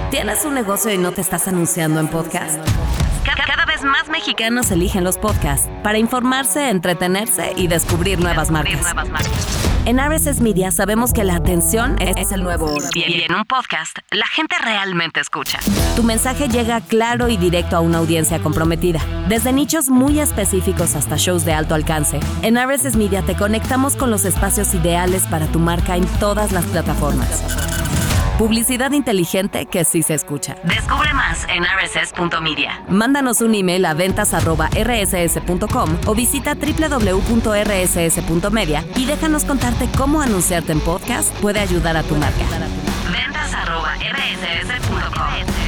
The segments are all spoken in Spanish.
¿Tienes un negocio y no te estás anunciando en podcast? Cada vez más mexicanos eligen los podcasts para informarse, entretenerse y descubrir nuevas marcas. En RSS Media sabemos que la atención es el nuevo oro. Y en un podcast, la gente realmente escucha. Tu mensaje llega claro y directo a una audiencia comprometida. Desde nichos muy específicos hasta shows de alto alcance, en RSS Media te conectamos con los espacios ideales para tu marca en todas las plataformas. Publicidad inteligente que sí se escucha. Descubre más en rss.media. Mándanos un email a ventas@rss.com o visita www.rss.media y déjanos contarte cómo anunciarte en podcast puede ayudar a tu marca. ventas@rss.com.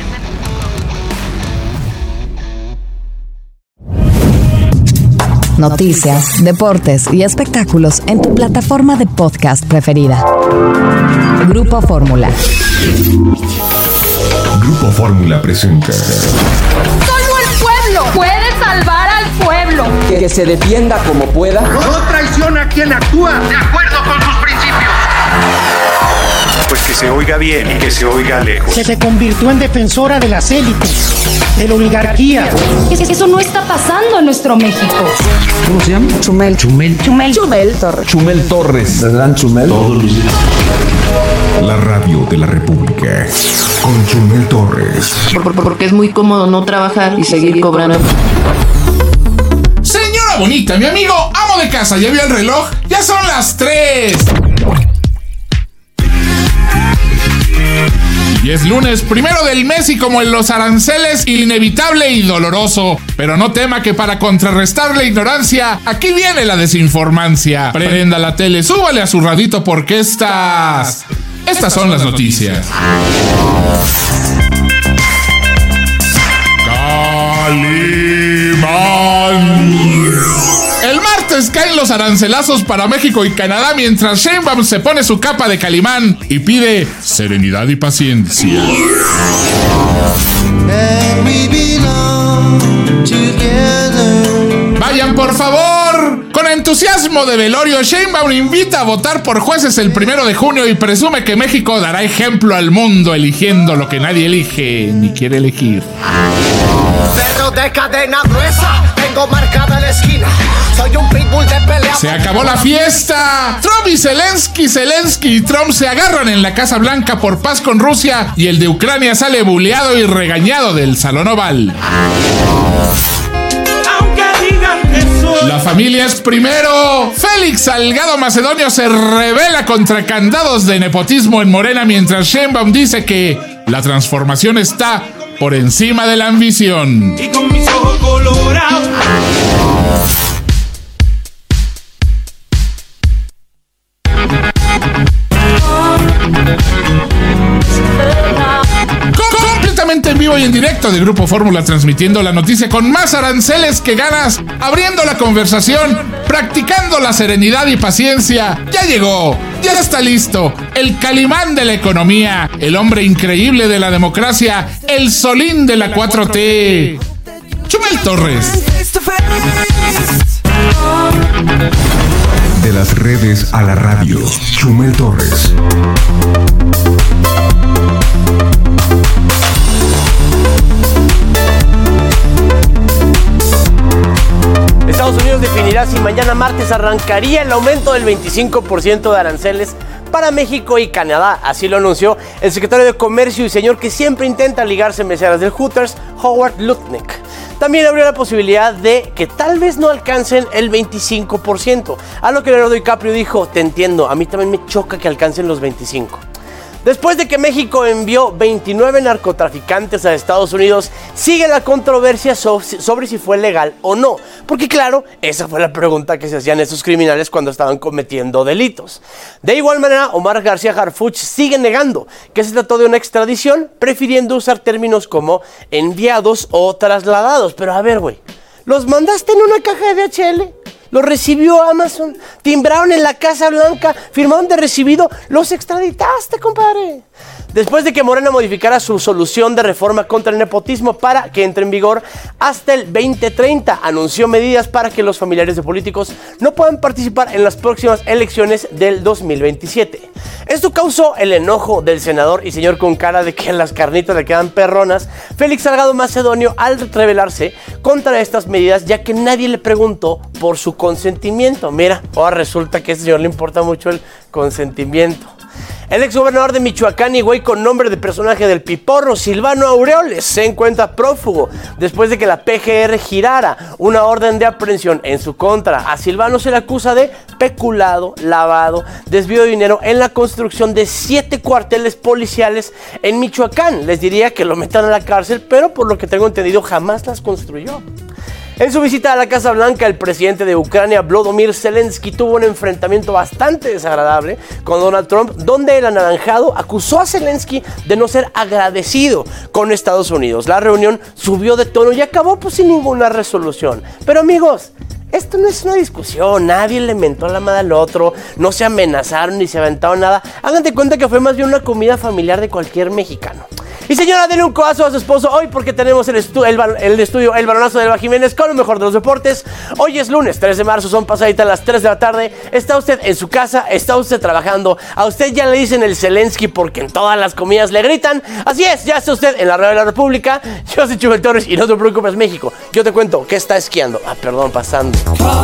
Noticias, deportes y espectáculos en tu plataforma de podcast preferida. Grupo Fórmula. Grupo Fórmula presenta. Solo el pueblo puede salvar al pueblo. Que se defienda como pueda. No traiciona a quien actúa de acuerdo con sus principios. Pues que se oiga bien y que se oiga lejos. Se convirtió en defensora de las élites, de la oligarquía. Eso no está pasando en nuestro México. ¿Cómo se llama? Chumel Torres. Chumel Torres. ¿Verdad, Chumel? Todos los días. La radio de la República. Con Chumel Torres. Porque es muy cómodo no trabajar y seguir cobrando. Señora bonita, mi amigo amo de casa, ¿ya vio el reloj? Ya son las 3. Y es lunes, primero del mes, y como en los aranceles, inevitable y doloroso. Pero no tema que para contrarrestar la ignorancia, aquí viene la desinformancia. Prenda la tele, súbale a su radito porque estas son las noticias. Calimán. El martes caen los arancelazos para México y Canadá mientras Sheinbaum se pone su capa de Calimán y pide serenidad y paciencia. Vayan por favor. Con entusiasmo de velorio, Sheinbaum invita a votar por jueces el 1 de junio y presume que México dará ejemplo al mundo eligiendo lo que nadie elige ni quiere elegir. Perro de cadena gruesa, tengo marcada la esquina. Soy un pitbull de pelea. Se acabó la fiesta. Trump y Zelensky y Trump se agarran en la Casa Blanca por paz con Rusia y el de Ucrania sale buleado y regañado del Salón Oval. La familia es primero. Félix Salgado Macedonio se rebela contra candados de nepotismo en Morena mientras Sheinbaum dice que la transformación está por encima de la ambición. Y con mis ojos colorados. Completamente en vivo y en directo de Grupo Fórmula, transmitiendo la noticia con más aranceles que ganas, abriendo la conversación, practicando la serenidad y paciencia. Ya llegó, ya está listo, el Calimán de la economía, el hombre increíble de la democracia, el Solín de la 4T, Chumel Torres. De las redes a la radio. Chumel Torres. Estados Unidos definirá si mañana martes arrancaría el aumento del 25% de aranceles para México y Canadá. Así lo anunció el secretario de Comercio y señor que siempre intenta ligarse meseras del Hooters, Howard Lutnick. También abrió la posibilidad de que tal vez no alcancen el 25%. A lo que Leonardo DiCaprio dijo: te entiendo, a mí también me choca que alcancen los 25%. Después de que México envió 29 narcotraficantes a Estados Unidos, sigue la controversia sobre si fue legal o no. Porque claro, esa fue la pregunta que se hacían esos criminales cuando estaban cometiendo delitos. De igual manera, Omar García Harfuch sigue negando que se trató de una extradición, prefiriendo usar términos como enviados o trasladados. Pero a ver, güey, ¿los mandaste en una caja de DHL? Lo recibió Amazon, timbraron en la Casa Blanca, firmaron de recibido, los extraditaste, compadre. Después de que Morena modificara su solución de reforma contra el nepotismo para que entre en vigor hasta el 2030, anunció medidas para que los familiares de políticos no puedan participar en las próximas elecciones del 2027. Esto causó el enojo del senador y señor con cara de que las carnitas le quedan perronas, Félix Salgado Macedonio, al rebelarse contra estas medidas, ya que nadie le preguntó por su consentimiento. Mira, ahora resulta que a este señor le importa mucho el consentimiento. El exgobernador de Michoacán y güey con nombre de personaje del Piporro, Silvano Aureoles, se encuentra prófugo después de que la PGR girara una orden de aprehensión en su contra. A Silvano se le acusa de peculado, lavado, desvío de dinero en la construcción de 7 cuarteles policiales en Michoacán. Les diría que lo metan a la cárcel, pero por lo que tengo entendido jamás las construyó. En su visita a la Casa Blanca, el presidente de Ucrania, Volodymyr Zelensky, tuvo un enfrentamiento bastante desagradable con Donald Trump, donde el anaranjado acusó a Zelensky de no ser agradecido con Estados Unidos. La reunión subió de tono y acabó sin ninguna resolución. Pero amigos, esto no es una discusión, nadie le mentó la madre al otro, no se amenazaron ni se aventaron nada. Hagan de cuenta que fue más bien una comida familiar de cualquier mexicano. Y señora, denle un codazo a su esposo hoy porque tenemos el estudio El Balonazo de Elba Jiménez con lo mejor de los deportes. Hoy es lunes 3 de marzo, son pasaditas las 3 de la tarde. Está usted en su casa, está usted trabajando. A usted ya le dicen el Zelensky porque en todas las comidas le gritan. Así es, ya está usted en la radio de la República. Yo soy Chumel Torres y no te preocupes, México. Yo te cuento que está esquiando. Pasando.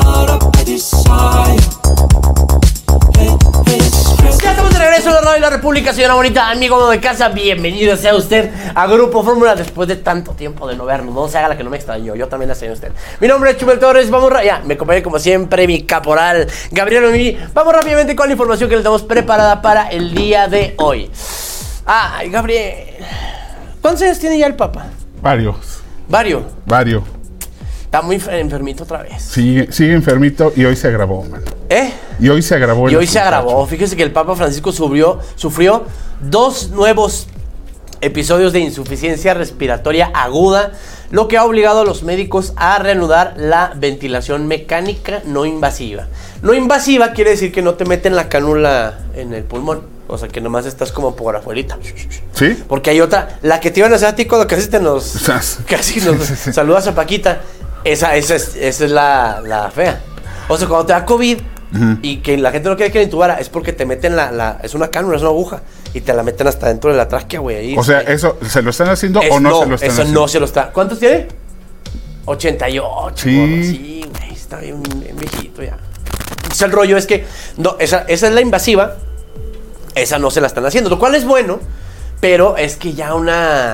Ya estamos de regreso en la radio de la República, señora bonita, amigo de casa, bienvenido sea usted a Grupo Fórmula después de tanto tiempo de no vernos. No se haga la que no me extrañó, yo también la extraño a usted. Mi nombre es Chumel Torres, vamos ya, me acompaña como siempre mi caporal Gabriel Omiri. Vamos rápidamente con la información que les tenemos preparada para el día de hoy. Ay, Gabriel, ¿cuántos años tiene ya el Papa? Varios. Está muy enfermito otra vez. Sigue enfermito y hoy se agravó, man. Y hoy se agravó. Fíjese que el Papa Francisco sufrió 2 nuevos episodios de insuficiencia respiratoria aguda, lo que ha obligado a los médicos a reanudar la ventilación mecánica no invasiva. No invasiva quiere decir que no te meten la cánula en el pulmón. O sea, que nomás estás como por afuerita. ¿Sí? Porque hay otra, la que te iban a hacer a ti cuando casi nos saludas a Paquita. Esa es la fea. O sea, cuando te da COVID y que la gente no quiere que la intubara, es porque te meten es una cánula, es una aguja, y te la meten hasta dentro de la tráquea, güey. O sea, ¿eso se lo están haciendo o no se lo están haciendo? Eso no se lo está. ¿Cuántos tiene? 88. Sí, güey, está bien viejito ya. Entonces el rollo es que no, esa es la invasiva, esa no se la están haciendo, lo cual es bueno, pero es que ya un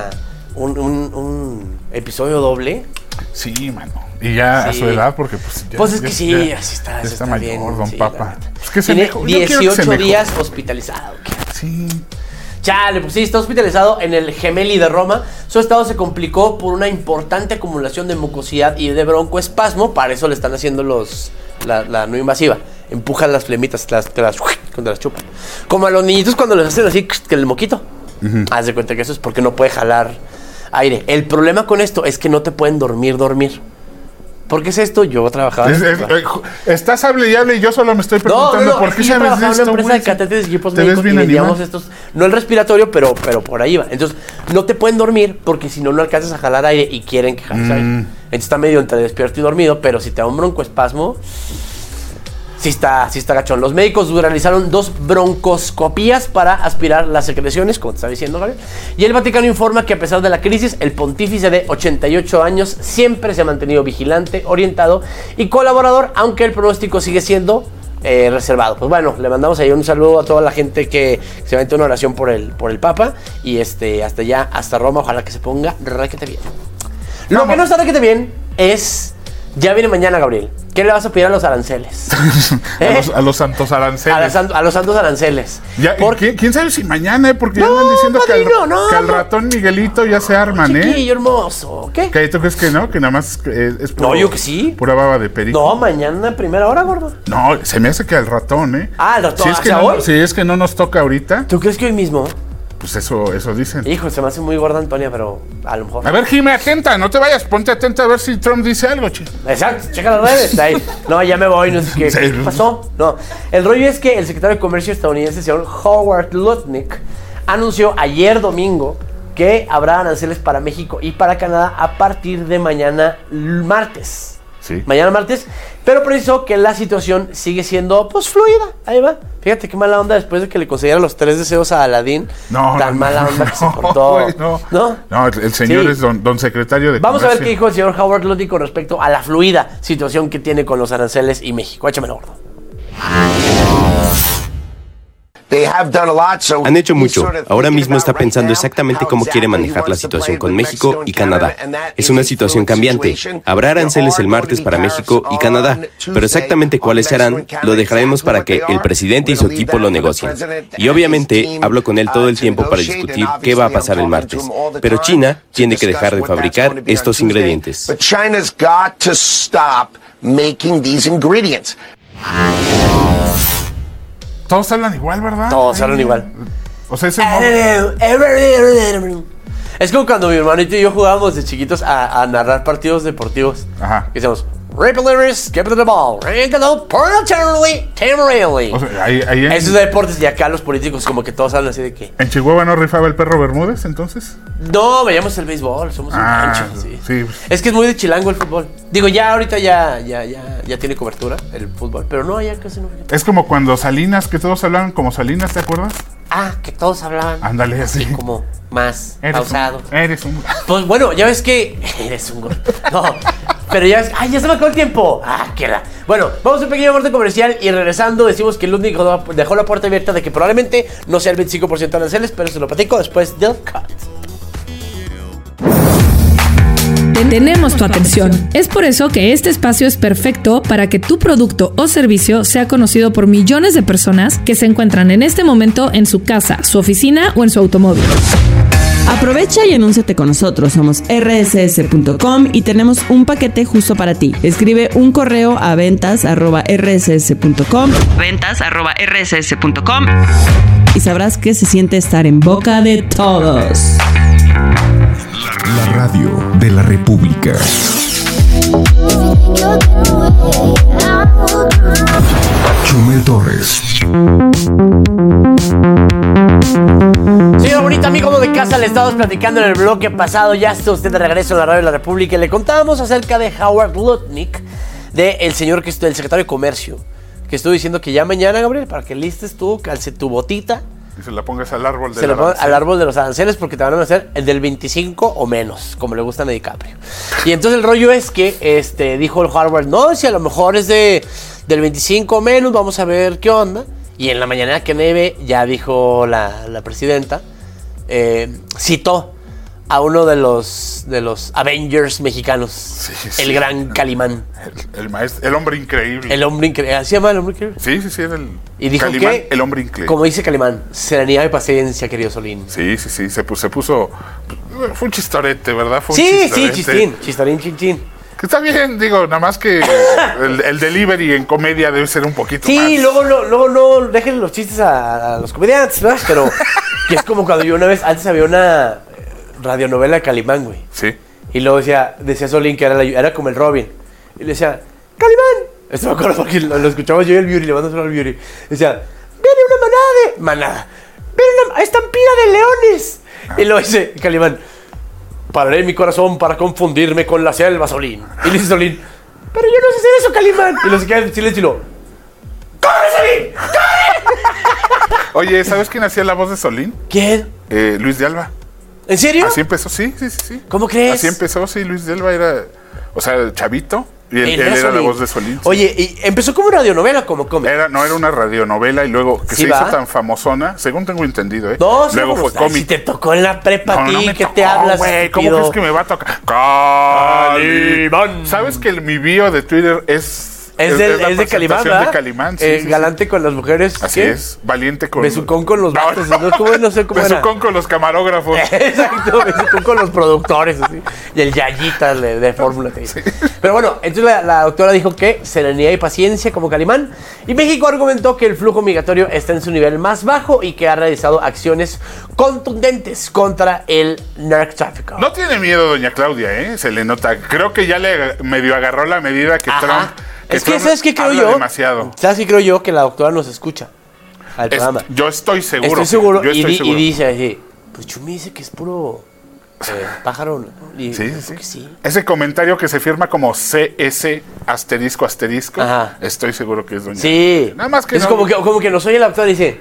episodio doble. Sí, mano. Y ya a su edad, porque pues... Ya, así está mayor, bien, don Papa. Es que tiene 18 días hospitalizado. Sí. Chale, pues sí, está hospitalizado en el Gemelli de Roma. Su estado se complicó por una importante acumulación de mucosidad y de broncoespasmo. Para eso le están haciendo la no invasiva. Empujan las flemitas, cuando las chupan. Como a los niñitos cuando les hacen así, que el moquito. Haz de cuenta que eso es porque no puede jalar aire. El problema con esto es que no te pueden dormir. ¿Por qué es esto? Yo trabajaba estás hable y yo solo me estoy preguntando ¿por qué sabes de esto, en una empresa de catéteres y equipos médicos y vendíamos estos, no el respiratorio, pero por ahí va. Entonces, no te pueden dormir porque si no alcanzas a jalar aire y quieren que jales aire. Entonces está medio entre despierto y dormido, pero si te da un broncoespasmo, sí está gachón. Los médicos realizaron 2 broncoscopías para aspirar las secreciones, como te estaba diciendo, Gabriel. Y el Vaticano informa que a pesar de la crisis, el pontífice de 88 años siempre se ha mantenido vigilante, orientado y colaborador, aunque el pronóstico sigue siendo reservado. Pues bueno, le mandamos ahí un saludo a toda la gente que se mete una oración por el Papa. Y hasta allá, hasta Roma, ojalá que se ponga requete bien. Lo que no está requete bien es... Ya viene mañana, Gabriel. ¿Qué le vas a pedir a los aranceles? A los santos aranceles. A los santos aranceles. ¿Quién sabe si mañana? Porque ya andan diciendo que al ratón Miguelito ya se arman, chiquillo hermoso. ¿Qué? ¿Qué? ¿Tú crees que no? Que nada más es puro, no, yo que sí. Pura baba de perico. No, mañana a primera hora, gordo. No, se me hace que al ratón, ¿eh? Ah, el ratón. Si es que no nos toca ahorita. ¿Tú crees que hoy mismo? Pues eso dicen. Hijo, se me hace muy gorda Antonia, pero a lo mejor. A ver, Jimé, atenta, no te vayas, ponte atenta a ver si Trump dice algo, chico. Exacto, checa las redes. Ahí. No, ya me voy, no sé qué pasó. No, el rollo es que el secretario de Comercio estadounidense, señor Howard Lutnick, anunció ayer domingo que habrá aranceles para México y para Canadá a partir de mañana martes. Sí. Mañana martes, pero precisó que la situación sigue siendo pues fluida. Ahí va. Fíjate qué mala onda después de que le concedieran los 3 deseos a Aladín. Mala onda que se portó. No, el señor es don secretario de Vamos Comercio. a ver qué dijo el señor Howard Lutnick con respecto a la fluida situación que tiene con los aranceles y México. Échamelo, gordo. Han hecho mucho. Ahora mismo está pensando exactamente cómo quiere manejar la situación con México y Canadá. Es una situación cambiante. Habrá aranceles el martes para México y Canadá, pero exactamente cuáles serán lo dejaremos para que el presidente y su equipo lo negocien. Y obviamente hablo con él todo el tiempo para discutir qué va a pasar el martes. Pero China tiene que dejar de fabricar estos ingredientes. Todos hablan igual, ¿verdad? Todos hablan igual. O sea, es como cuando mi hermanito y yo jugábamos de chiquitos a narrar partidos deportivos. Ajá. Que decíamos, Ripplers, give it the ball. O sea, ahí esos deportes y acá los políticos como que todos hablan así de que... ¿En Chihuahua no rifaba el perro Bermúdez, entonces? No, veíamos el béisbol, somos un rancho. Sí. Es que es muy de chilango el fútbol. Digo, ya ahorita ya tiene cobertura el fútbol, pero no, ya casi no. Es como cuando Salinas, que todos hablaban como Salinas, ¿te acuerdas? Ah, que todos hablaban. Ándale, así. Como más pausado. Eres un... Pues bueno, ya ves que... Eres un... No, pero ya ves... ¡Ay, ya se me acabó el tiempo! ¡Ah, qué era! Bueno, vamos a un pequeño corte comercial y regresando decimos que Lutnick dejó la puerta abierta de que probablemente no sea el 25% de aranceles, pero se lo platico después del cut. Tenemos tu atención. Es por eso que este espacio es perfecto para que tu producto o servicio sea conocido por millones de personas que se encuentran en este momento en su casa, su oficina o en su automóvil. Aprovecha y anúnciate con nosotros. Somos rss.com y tenemos un paquete justo para ti. Escribe un correo a ventas@rss.com. ventas@rss.com y sabrás qué se siente estar en boca de todos. La radio de la República. Chumel Torres. Señor bonito amigo de casa, le estábamos platicando en el bloque pasado. Ya está usted de regreso en la radio de la República y le contábamos acerca de Howard Lutnick, del señor que del secretario de Comercio, que estuvo diciendo que ya mañana, Gabriel, para que listes tú, calce tu botita y se la pongas al árbol de al árbol de los aranceles, porque te van a hacer el del 25 o menos, como le gustan a DiCaprio. Y entonces el rollo es que dijo el Harvard, no, si a lo mejor es del 25 o menos, vamos a ver qué onda. Y en la mañana que neve ya dijo la presidenta, citó a uno de los Avengers mexicanos, el gran Calimán. El hombre increíble. El hombre increíble. ¿Así se llama el hombre increíble? Sí, era el... Y dijo Calimán, que, el hombre increíble. como dice Calimán, serenidad y paciencia, querido Solín. Sí, se puso... Fue un chistorete, ¿verdad? Fue un chistorín, chinchín. Que está bien, digo, nada más que el delivery en comedia debe ser un poquito más. Sí, luego no dejen los chistes a los comediantes, ¿verdad? Pero que es como cuando yo una vez, antes había una radionovela de Calimán, güey. Sí. Y luego decía Solín que era como el Robin. Y le decía, ¡Calimán! Esto me acuerdo porque lo escuchamos yo y el Beauty, le mando solo al Beauty. Decía, ¡viene una manada! ¡Viene una estampida de leones! Y luego dice Calimán, pararé mi corazón para confundirme con la selva, Solín. Y le dice Solín, pero yo no sé hacer eso, Calimán. Y se queda en silencio y lo, ¡corre, Solín! ¡Corre! Oye, ¿sabes quién hacía la voz de Solín? ¿Quién? Luis de Alba. ¿En serio? Así empezó, sí. ¿Cómo crees? Así empezó, sí, Luis de Alba era, o sea, chavito. Y él era la voz de Solín. Oye, ¿y empezó como radionovela como cómic? No, era una radionovela y luego que se hizo tan famosona, según tengo entendido, ¿eh? No, luego fue cómic. Si te tocó en la prepa a ti, ¿qué te hablas? Güey, ¿cómo crees que me va a tocar? Calimán. ¿Sabes que mi bio de Twitter es de Calimán, ¿verdad? De Calimán, sí, galante con las mujeres. Así es, valiente con... Besucón con los vatos, no sé cómo Besucón era. Con los camarógrafos. Exacto, besucón con los productores, así. Y el Yayita de Fórmula 3. Sí. Pero bueno, entonces la doctora dijo que serenidad y paciencia como Calimán. Y México argumentó que el flujo migratorio está en su nivel más bajo y que ha realizado acciones contundentes contra el narcotráfico. No tiene miedo doña Claudia, ¿eh? Se le nota. Creo que ya le medio agarró la medida que Trump... Es que, ¿sabes qué creo yo? Demasiado. ¿Sabes qué creo yo? Que la doctora nos escucha. al programa. Yo estoy seguro. Estoy seguro. Yo estoy seguro. Y dice así, pues Chumi dice que es puro pájaro. ¿No? Y Sí. que sí. Ese comentario que se firma como CS asterisco. Ajá. Estoy seguro que es doña. Sí. Nada más que es no. como que nos oye el actor y dice,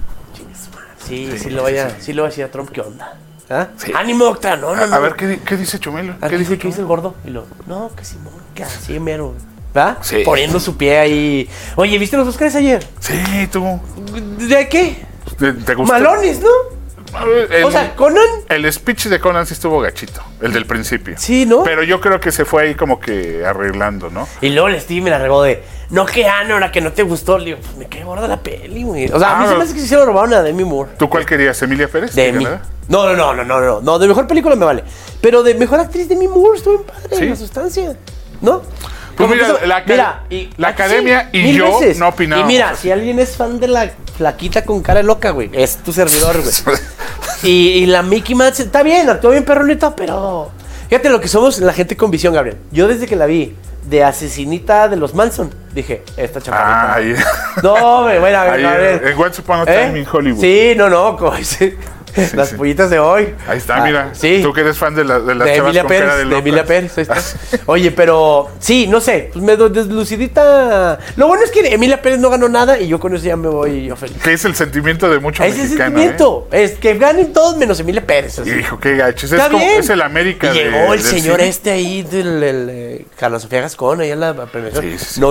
sí lo voy a decir a Trump, ¿qué onda? ¿Ah? Sí. Ánimo, Octa, no. A ver, ¿qué dice Chumelo? ¿Qué dice el gordo? Y lo, no, que Simón, que así mero. ¿verdad? Sí. Poniendo su pie ahí. Oye, ¿viste los Oscars ayer? Sí, tú. ¿De qué? ¿Te gustó? Malones, ¿no? O sea, Conan. El speech de Conan sí estuvo gachito, el del principio. Sí, ¿no? Pero yo creo que se fue ahí como que arreglando, ¿no? Y luego el Steve me la regó de, no, que ahora que no te gustó. Le digo, pues me cae gorda la peli, güey. O sea, a mí se me hace que se lo robaron a Demi Moore. ¿Tú cuál querías? ¿Emilia Pérez? Demi. No, de mejor película me vale. Pero de mejor actriz Demi Moore estuvo bien padre, ¿Sí? La sustancia, ¿no? Pues mira, la academia y yo no opinamos. Y mira, si alguien es fan de la flaquita con cara loca, güey, es tu servidor, güey. y la Mickey Mouse está bien, actuó bien perronito, pero fíjate lo que somos la gente con visión, Gabriel. Yo desde que la vi de asesinita de los Manson, dije, esta chaparrita. Ahí. No, güey, bueno, a ver. En Once Upon a Time in Hollywood. Sí, no, sí. Las pollitas de hoy. Ahí está, mira. Sí. Tú que eres fan de las de chavas Emilia con Pérez, cara de locas. Emilia Pérez, ahí está. Oye, pero sí, no sé, pues me doy deslucidita. Lo bueno es que Emilia Pérez no ganó nada y yo con eso ya me voy yo feliz. Que es el sentimiento de muchos Ese mexicanos. Es el sentimiento, es que ganen todos menos Emilia Pérez. Así. Hijo, qué gachos. Está bien. Es el América. Y llegó el del señor cine. ahí del Carla Sofía Gascón, ahí en la premiación. Sí.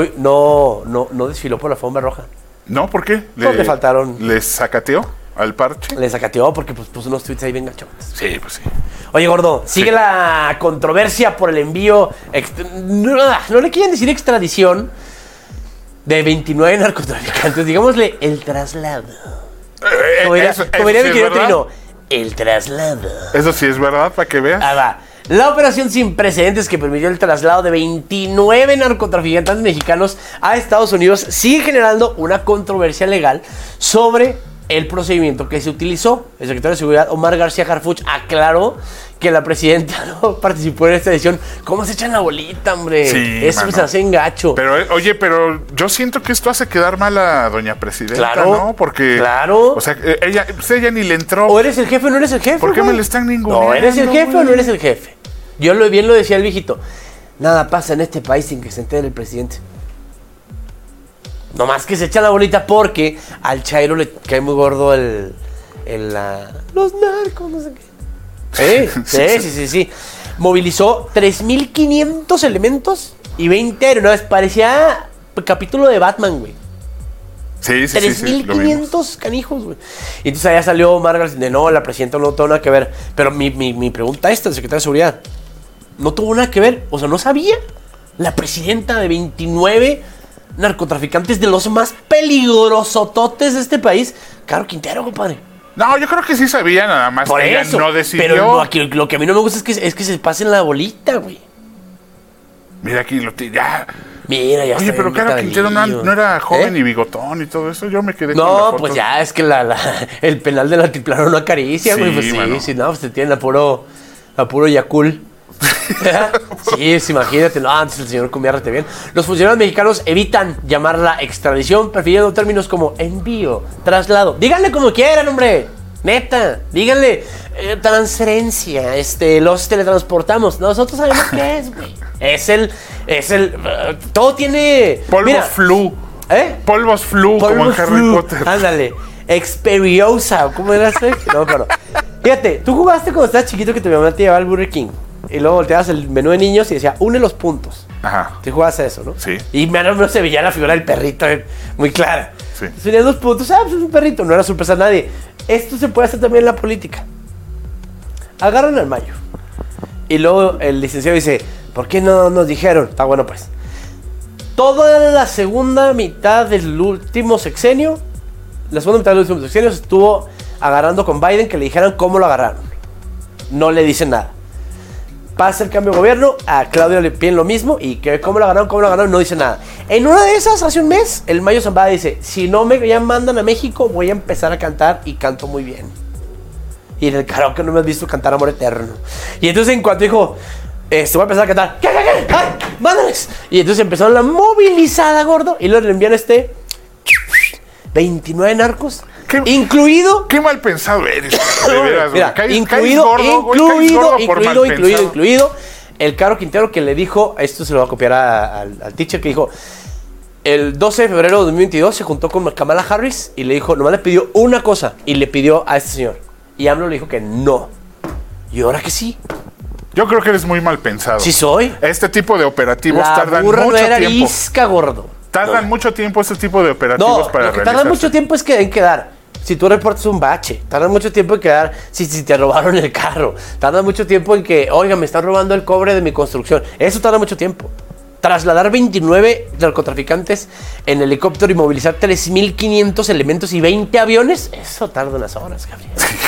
No desfiló por la alfombra roja. No, ¿por qué? Le faltaron. ¿Les sacateó al parche? Le sacateó porque pues, puso unos tweets ahí bien gachones. Sí, pues sí. Oye, gordo, sigue la controversia por el envío. No le quieren decir extradición de 29 narcotraficantes. Digámosle el traslado. Como diría mi querido Trino, el traslado. Eso sí es verdad, para que veas. Ah, va. La operación sin precedentes que permitió el traslado de 29 narcotraficantes mexicanos a Estados Unidos sigue generando una controversia legal sobre el procedimiento que se utilizó. El secretario de Seguridad, Omar García Harfuch, aclaró que la presidenta no participó en esta edición. ¿Cómo se echan la bolita, hombre? Sí, eso se hace engacho. Pero, oye, pero yo siento que esto hace quedar mal a doña presidenta, Claro, ¿no? Porque, claro. o sea, ella ni le entró. O eres el jefe o no eres el jefe. ¿Por qué güey? me le están ninguneando? No, ¿eres el jefe o no eres el jefe? Yo bien lo decía el viejito. Nada pasa en este país sin que se entere el presidente. Nomás que se echa la bolita porque al Chairo le cae muy gordo los narcos, no sé qué. Sí. Movilizó 3,500 elementos y 20 aeronaves. Parecía capítulo de Batman, güey. Sí. 3,500 canijos, güey. Y entonces allá salió Margaret de no, la presidenta no tuvo nada que ver. Pero mi pregunta el secretario de Seguridad, ¿no tuvo nada que ver? O sea, ¿no sabía? La presidenta de 29 narcotraficantes de los más peligrosototes de este país. Caro Quintero, compadre. No, yo creo que sí sabía, nada más Por que eso, ella no decidió. pero lo que a mí no me gusta es que se pasen la bolita, güey. Mira aquí, ya. Mira, ya Oye, está pero bien Caro Quintero no era joven ¿Eh? y bigotón y todo eso. Yo me quedé con la No, foto. pues ya, es que el penal del altiplano no acaricia, güey. Sí, Pues sí, no, pues te tienen a puro Yakul. Sí, imagínate, no, antes el señor comía rete bien. Los funcionarios mexicanos evitan llamarla extradición, prefiriendo términos como envío, traslado. Díganle como quieran, hombre. Neta, díganle transferencia, los teletransportamos. Nosotros sabemos qué es, güey. Es el todo tiene polvos flu. Polvos flu, como en Harry Potter. Ándale. Experiosa, ¿cómo era ese? No, claro. Fíjate, tú jugaste cuando estabas chiquito que tu mamá te llevaba al Burger King. Y luego volteabas el menú de niños y decía, une los puntos. Ajá. Tú jugabas a eso, ¿no? Sí. Y no se veía la figura del perrito muy clara. Sí. Tenías 2 puntos, pues es un perrito, no era sorpresa a nadie. Esto se puede hacer también en la política. Agarran al Mayo. Y luego el licenciado dice, ¿por qué no nos dijeron? Está bueno, pues. Toda la segunda mitad del último sexenio, estuvo agarrando con Biden que le dijeran cómo lo agarraron. No le dicen nada. Pasa el cambio de gobierno, a Claudia le piden lo mismo y que cómo lo agarraron, no dice nada. En una de esas, hace un mes, el Mayo Zambada dice, si no me ya mandan a México, voy a empezar a cantar y canto muy bien. Y en el karaoke no me has visto cantar Amor Eterno. Y entonces en cuanto dijo, voy a empezar a cantar, ¿qué? ¡Ay, mándales! Y entonces empezaron la movilizada, gordo, y luego le envían 29 narcos. Incluido. Qué mal pensado eres. De veras, mira, incluido el Caro Quintero, que le dijo, esto se lo va a copiar al teacher, que dijo, el 12 de febrero de 2022 se juntó con Kamala Harris y le dijo, nomás le pidió una cosa, y le pidió a este señor. Y AMLO le dijo que no. Y ahora que sí. Yo creo que eres muy mal pensado. Sí soy. Este tipo de operativos tardan mucho mucho tiempo. Arisca, gordo. Tardan mucho tiempo este tipo de operativos para lo que tardan mucho tiempo es que en quedar. Si tú reportas un bache, tarda mucho tiempo en quedar si te robaron el carro. Tarda mucho tiempo en que, oiga, me están robando el cobre de mi construcción. Eso tarda mucho tiempo. Trasladar 29 narcotraficantes en helicóptero y movilizar 3.500 elementos y 20 aviones, eso tarda unas horas, Gabriel.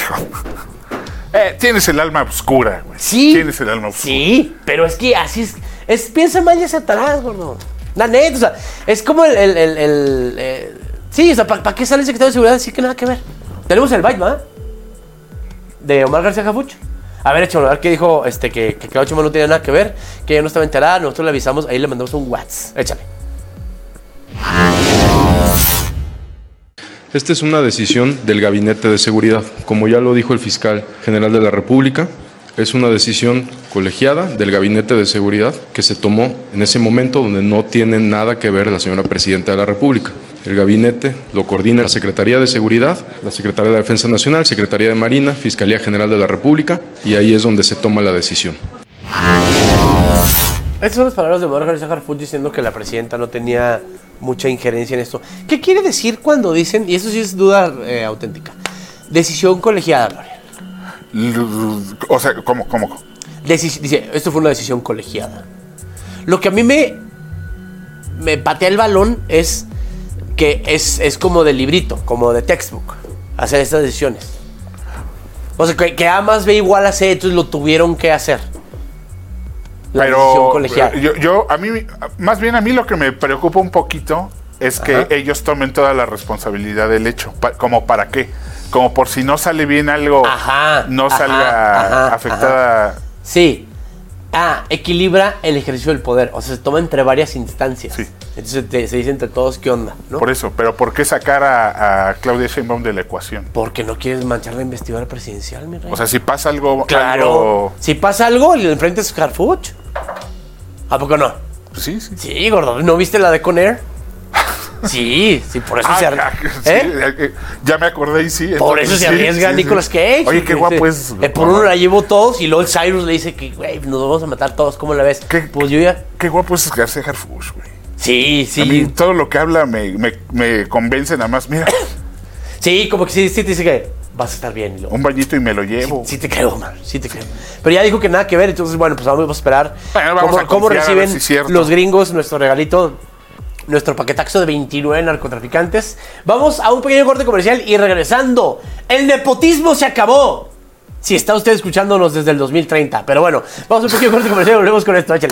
Tienes el alma oscura, güey. Sí. Tienes el alma oscura. Sí, pero es que así es piensa mal y hacia atrás, gordo. La neta, o sea, es como sí, o sea, ¿para qué sale el secretario de seguridad a decir que nada que ver? Tenemos el byte, ¿va? De Omar García Harfuch. A ver, échalo, a ver qué dijo, que Claudio Sheinbaum no tenía nada que ver, que ella no estaba enterada, nosotros le avisamos, ahí le mandamos un WhatsApp. Échale. Esta es una decisión del Gabinete de Seguridad. Como ya lo dijo el fiscal general de la República, es una decisión colegiada del Gabinete de Seguridad que se tomó en ese momento donde no tiene nada que ver la señora Presidenta de la República. El gabinete lo coordina la Secretaría de Seguridad, la Secretaría de Defensa Nacional, Secretaría de Marina, Fiscalía General de la República, y ahí es donde se toma la decisión. Estas son las palabras de Omar García Harfuch diciendo que la presidenta no tenía mucha injerencia en esto. ¿Qué quiere decir cuando dicen, y eso sí es duda auténtica, decisión colegiada, Gabriel? O sea, ¿cómo? Dice, esto fue una decisión colegiada. Lo que a mí me patea el balón es que es como de librito, como de textbook, hacer estas decisiones. O sea, que A más B igual a C, entonces lo tuvieron que hacer. La decisión colegiada. A mí lo que me preocupa un poquito es que ellos tomen toda la responsabilidad del hecho. ¿Como para qué? Como por si no sale bien algo, salga afectada. Sí. Equilibra el ejercicio del poder. O sea, se toma entre varias instancias. Sí. Entonces se dice entre todos qué onda, ¿no? Por eso, pero ¿por qué sacar a Claudia Sheinbaum de la ecuación? Porque no quieres manchar la investidura presidencial, mi rey. O sea, si pasa algo... Claro. Si pasa algo, el enfrente es Harfuch. ¿A poco no? Sí. Sí, gordo. ¿No viste la de Conair? Sí, por eso se arriesga. Ya me acordé y sí. Por eso se arriesga Nicolas Cage. Oye, qué guapo es. Por uno la llevo todos y luego el Cyrus le dice que, güey, nos vamos a matar todos. ¿Cómo la ves? Pues yo ya. Qué guapo es García Harfuch, güey. Sí. A mí todo lo que habla me convence nada más. Mira. Sí, como que sí te dice que vas a estar bien. Un bañito y me lo llevo. Sí te creo, man. Sí te creo. Pero ya dijo que nada que ver. Entonces, bueno, pues vamos a esperar. ¿Cómo reciben los gringos nuestro regalito? Nuestro paquetaxo de 29 narcotraficantes. Vamos a un pequeño corte comercial y regresando. El nepotismo se acabó. Si está usted escuchándonos desde el 2030. Pero bueno, vamos a un pequeño corte comercial y volvemos con esto. Échale.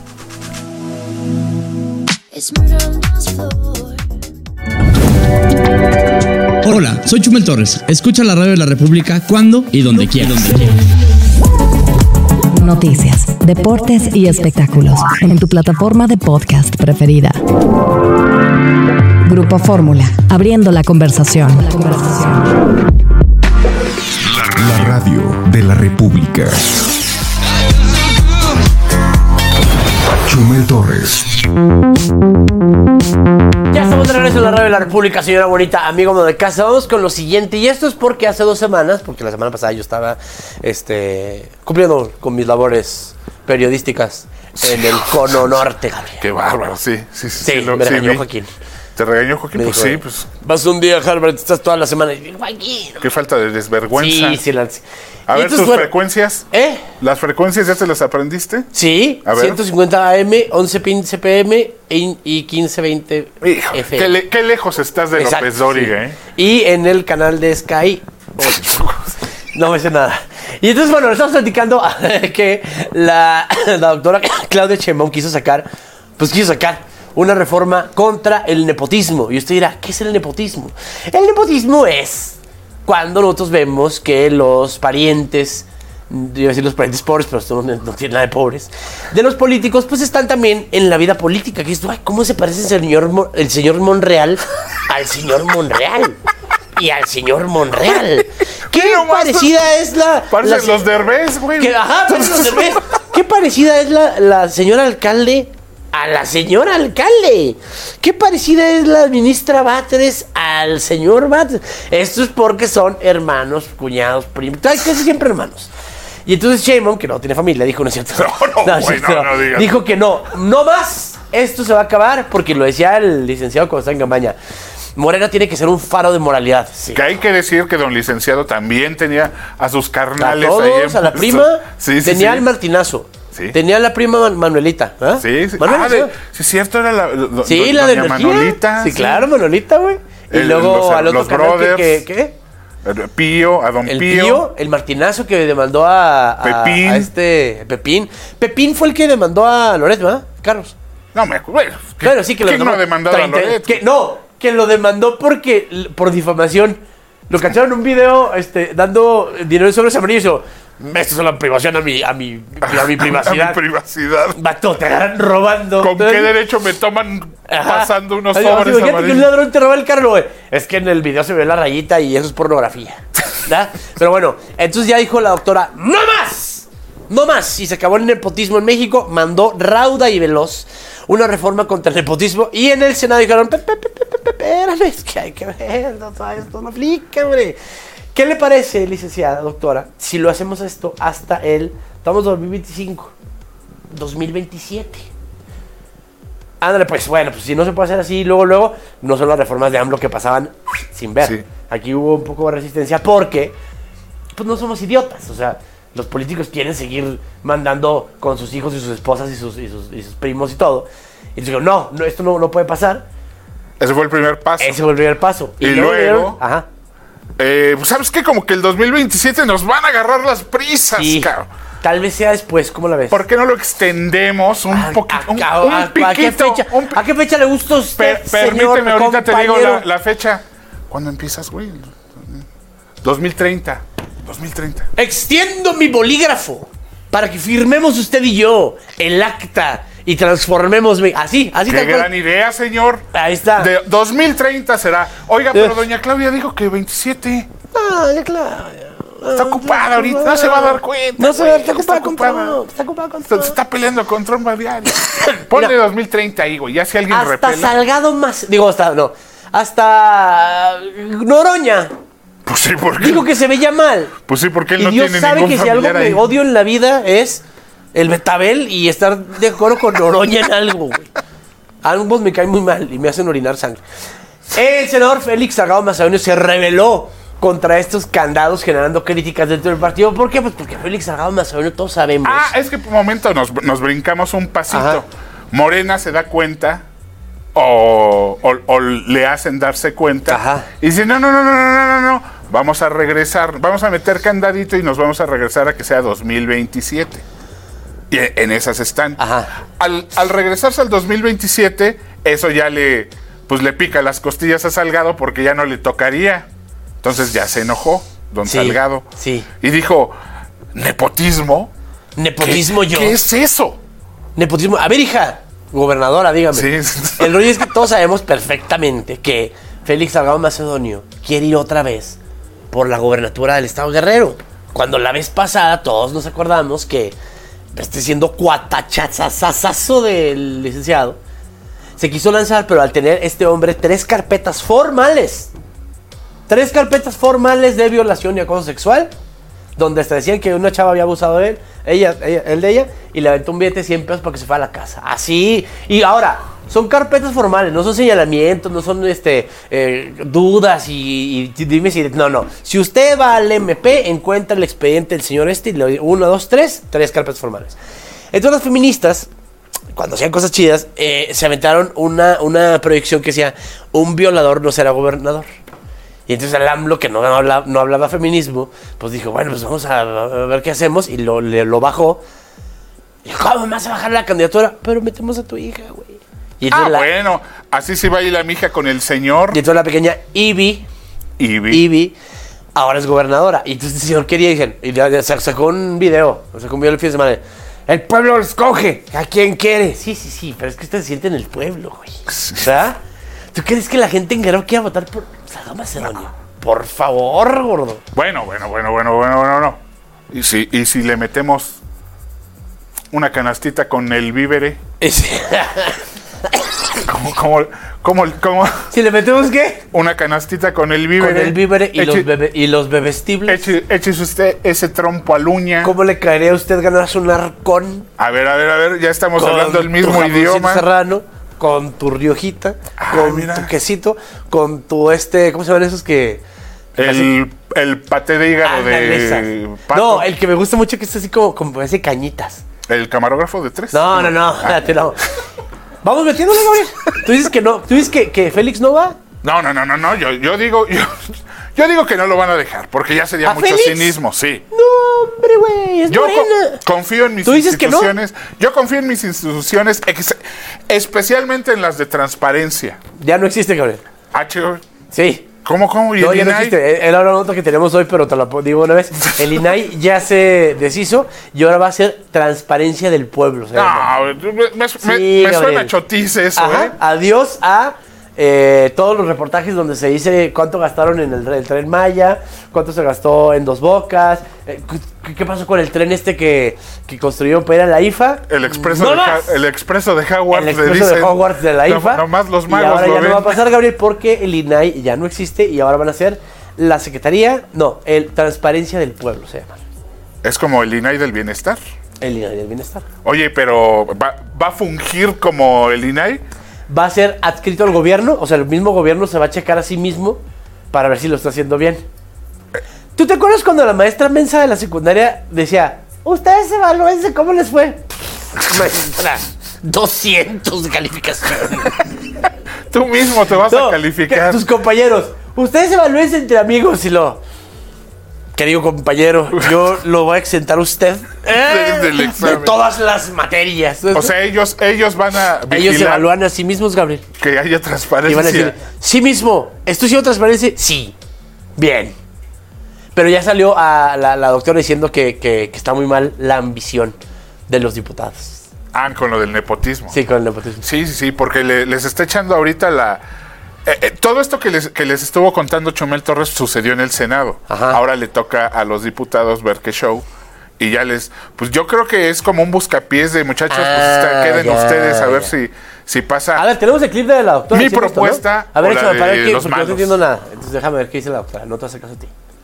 Hola, soy Chumel Torres. Escucha la radio de la República cuando y donde quieras. Noticias, deportes y espectáculos en tu plataforma de podcast preferida. Grupo Fórmula, abriendo la conversación. La radio de la República. Chumel Torres. Ya estamos de regreso en la radio de la República, señora bonita, amigo de casa. Vamos con lo siguiente, y esto es porque hace 2 semanas, porque la semana pasada yo estaba cumpliendo con mis labores periodísticas en el Cono Norte, Gabriel. Qué bárbaro, sí. Me regañó Joaquín. ¿Te regañó Joaquín? Pues sí, pues. Vas un día a Harvard, estás toda la semana. Y, qué falta de desvergüenza. Sí. A ver, tus frecuencias. ¿Las frecuencias ya te las aprendiste? Sí, a ver. 150 AM, 11 PM y 1520 FM. Qué lejos estás de López Dóriga, sí. Y en el canal de Sky 8. No me sé nada. Y entonces, bueno, estamos platicando que la doctora Claudia Sheinbaum quiso sacar una reforma contra el nepotismo. Y usted dirá, ¿qué es el nepotismo? El nepotismo es cuando nosotros vemos que los parientes Yo iba a decir los parientes pobres, pero esto no tiene nada de pobres. De los políticos, pues están también en la vida política. Que es, ay, ¿cómo se parece el señor Monreal al señor Monreal? Y al señor Monreal. ¿Qué parecida es la... Parecen los Derbez, güey. Parecen los Derbez. ¿Qué parecida es la señora alcalde a la señora alcalde? ¿Qué parecida es la ministra Batres al señor Batres? Esto es porque son hermanos, cuñados, primos, casi siempre hermanos. Y entonces Sheinbaum, que no tiene familia, dijo, no es cierto. No, dijo que no más. Esto se va a acabar, porque lo decía el licenciado cuando estaba en campaña. Morena tiene que ser un faro de moralidad. Sí. Que hay que decir que don licenciado también tenía a sus carnales. A todos, ahí a la prima, tenía el Martinazo. Sí. Tenía la prima Manuelita. ¿Eh? Sí. Manuelita. Sí, cierto, era la de energía. Manolita. Sí, claro, Manolita, güey. Y luego al otro canal ¿qué? Pío, a don Pío. El Martinazo que demandó a Pepín. Pepín fue el que demandó a Loret, ¿verdad? Carlos. No me acuerdo. Claro, sí que lo demandó. ¿Quién no demandó a Loret? Que lo demandó por difamación. Lo cacharon en un video dando dinero sobre amarillo. Esto es la privación a mi privacidad. A mi privacidad. Vato, te agarran robando. ¿Con qué derecho me toman pasando unos sobres amarillos? amarillos? Que un ladrón te roba el carro, güey. Es que en el video se ve la rayita y eso es pornografía. ¿Verdad? Pero bueno, entonces ya dijo la doctora, ¡no más! ¡No más! Y se acabó el nepotismo en México. Mandó rauda y veloz una reforma contra el nepotismo. Y en el Senado dijeron, espérame, es que hay que ver, esto no aplica, hombre. ¿Qué le parece, licenciada, doctora, si lo hacemos esto hasta estamos 2025, 2027? Ándale, pues, bueno, pues si no se puede hacer así, luego, no son las reformas de AMLO que pasaban sin ver. Sí. Aquí hubo un poco de resistencia porque, pues no somos idiotas, o sea, los políticos quieren seguir mandando con sus hijos y sus esposas y sus primos y todo. Y digo, no, esto no puede pasar. Ese fue el primer paso. Y luego ajá. Pues sabes que como que el 2027 nos van a agarrar las prisas, sí, cabrón. Tal vez sea después, ¿cómo la ves? ¿Por qué no lo extendemos un poquito? ¿A qué fecha le gusta a usted, Permíteme, ahorita te digo la fecha. ¿Cuándo empiezas, güey? 2030. Extiendo mi bolígrafo para que firmemos usted y yo el acta y transformemos. Así. Qué gran idea, señor. Ahí está. De 2030 será. Oiga, pero doña Claudia dijo que 27. Doña Claudia. Está ocupada ahorita, no se va a dar cuenta. No se va a dar, está ocupada. Se está peleando con Trump diario. Ponle 2030 ahí, güey. Ya si alguien hasta repela. Hasta Salgado más. Hasta Noroña. Pues sí, porque. Dijo que se veía mal. Pues sí, porque él y no Dios tiene sabe ningún que si algo me odio en la vida es el betabel y estar de acuerdo con Noroña en algo, güey. Ambos me caen muy mal y me hacen orinar sangre. El senador Félix Salgado Macedonio se rebeló contra estos candados generando críticas dentro del partido. ¿Por qué? Pues porque Félix Salgado Macedonio todos sabemos. Es que por un momento nos brincamos un pasito. Ajá. Morena se da cuenta o le hacen darse cuenta. Ajá. Y dice, no. Vamos a regresar, vamos a meter candadito y nos vamos a regresar a que sea 2027. Y en esas están. Ajá. Al regresarse al 2027, eso ya le pica las costillas a Salgado porque ya no le tocaría. Entonces ya se enojó don Salgado. Sí. Y dijo, ¿nepotismo? ¿Nepotismo yo? ¿Qué es eso? Nepotismo. A ver, hija, gobernadora, dígame. Sí. El rollo es que todos sabemos perfectamente que Félix Salgado Macedonio quiere ir otra vez por la gobernatura del estado Guerrero. Cuando la vez pasada todos nos acordamos que siendo cuatachazazazo del licenciado, se quiso lanzar, pero al tener este hombre 3 carpetas formales de violación y acoso sexual, donde hasta decían que una chava había abusado de él de ella, y le aventó un billete de 100 pesos para que se fuera a la casa. Así. Y ahora, son carpetas formales, no son señalamientos, no son dudas y dime si... No. Si usted va al MP, encuentra el expediente del señor y le doy 1, 2, 3 carpetas formales. Entonces las feministas, cuando hacían cosas chidas, se aventaron una proyección que decía, un violador no será gobernador. Y entonces el AMLO, que no hablaba feminismo, pues dijo, bueno, pues vamos a ver qué hacemos. Y lo bajó. Y dijo, ¿cómo me vas a bajar la candidatura? Pero metemos a tu hija, güey. Bueno, así se va a ir la mija con el señor. Y entonces la pequeña Ivy ahora es gobernadora. Y entonces el señor quería, y ya sacó un video el fin de semana. El pueblo lo escoge a quien quiere. Sí, pero es que usted se siente en el pueblo, güey. ¿Verdad? ¿Tú crees que la gente en Guerrero quiera votar por Salgado Macedonio? No. Por favor, gordo. Bueno. No. ¿Y si le metemos una canastita con el vívere? ¿Cómo? ¿Si le metemos qué? Una canastita con el vívere. Con el vívere y los bebestibles. Échese usted ese trompo al uña. ¿Cómo le caería a usted ganarse un arcón? A ver, ya estamos hablando el mismo idioma. Serrano, con tu riojita, con tu quesito, con tu ¿cómo se llaman esos que...? El paté de hígado de pato. No, el que me gusta mucho que es así como parece cañitas. ¿El camarógrafo de 3? No. Espérate, no. Vamos metiéndole, Gabriel. ¿Tú dices que no? ¿Tú dices que Félix no va? No. Yo digo que no lo van a dejar, porque ya sería mucho Félix? Cinismo, sí. No, hombre, güey, yo confío en mis instituciones. Yo confío en mis instituciones, especialmente en las de transparencia. Ya no existe, Gabriel. Sí. ¿Cómo? ¿Y no, ya no existe. Era una nota que tenemos hoy, pero te la digo una vez. El INAI ya se deshizo y ahora va a ser transparencia del pueblo. Me suena chotice eso, ¿eh? Adiós a todos los reportajes donde se dice cuánto gastaron en el Tren Maya, cuánto se gastó en Dos Bocas, qué pasó con el tren que construyeron para ir a la IFA. El expreso de Hogwarts. El expreso de Hogwarts de la IFA. Nomás los magos. Y ahora ya no va a pasar, Gabriel, porque el INAI ya no existe y ahora van a ser la Secretaría, Transparencia del Pueblo se llama. Es como el INAI del Bienestar. El INAI del Bienestar. Oye, pero ¿va a fungir como el INAI? Va a ser adscrito al gobierno, o sea, el mismo gobierno se va a checar a sí mismo para ver si lo está haciendo bien. ¿Tú te acuerdas cuando la maestra mensa de la secundaria decía, ustedes evalúense cómo les fue? Maestra, 200 de calificación. Tú mismo te vas a calificar. Tus compañeros, ustedes evalúense entre amigos y querido compañero, yo lo voy a exentar a usted de todas las materias. O sea, ellos van a vigilar. Ellos se evalúan a sí mismos, Gabriel. Que haya transparencia. Y van a decir, sí mismo, ¿estoy siendo transparencia? Sí. Bien. Pero ya salió a la doctora diciendo que está muy mal la ambición de los diputados. Con lo del nepotismo. Sí, con el nepotismo. Sí, porque les está echando ahorita todo esto que les estuvo contando Chumel Torres sucedió en el Senado. Ajá. Ahora le toca a los diputados ver qué show. Y ya pues yo creo que es como un buscapiés de muchachos, queden ustedes a ver si pasa. A ver, tenemos el clip de la doctora. Mi propuesta. Esto, ¿no? A ver, échame para ver porque no entiendo nada. Entonces déjame ver qué dice la doctora. No te hace caso a ti.